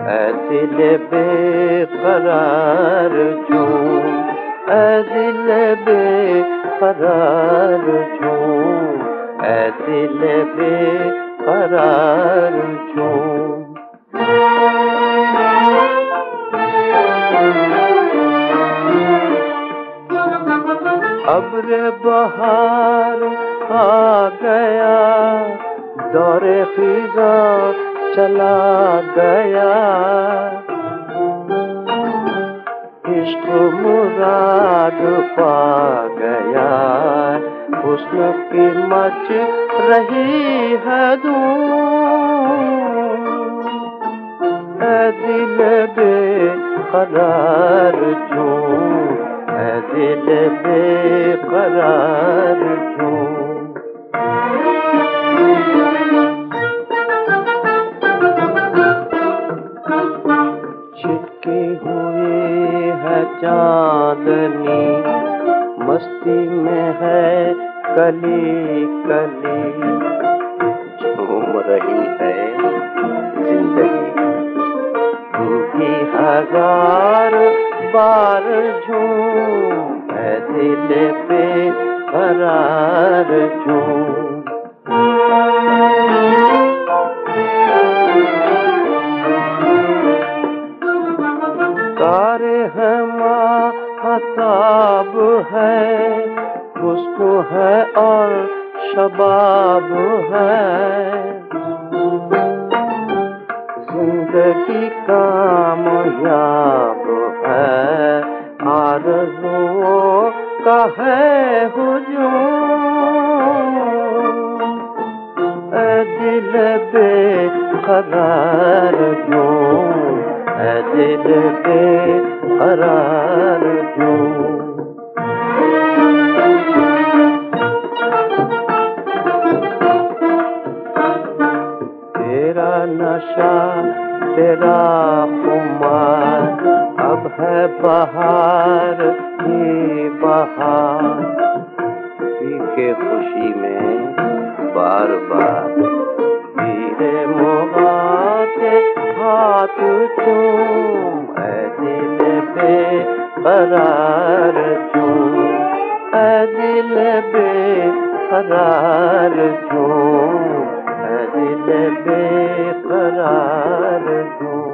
ऐ दिल बेकरार झूम, ऐ दिल बेकरार झूम, ऐ दिल बेकरार झूम। अब्र बहार आ गया, दौरे ख़िज़ा चला गया, इश्क़ मुराद पा गया, हुस्न की मच रही है धूम। ऐ दिल बेकरार झूम, ऐ दिल बेकरार झूम। छिटकी हुई है चांदनी, मस्ती में है कली कली, झूम रही है जिंदगी। तू भी हजार बार झूम, ऐ दिल बेकरार झूम। तारे हैं महताब है, खुशबू है और शबाब है, जिंदगी कामयाब है, आरज़ुओं का है हुजूम। ऐ दिल बेकरार झूम, ऐ दिल बेकरार झूम। तेरा नशा तेरा खुमार, अब है बहार ही बहार, पी के खुशी में बार बार वीरे मोगा के हाथ चूम। ऐ दिल बेकरार झूम, ऐ दिल बेकरार झूम, ऐ दिल बेकरार झूम।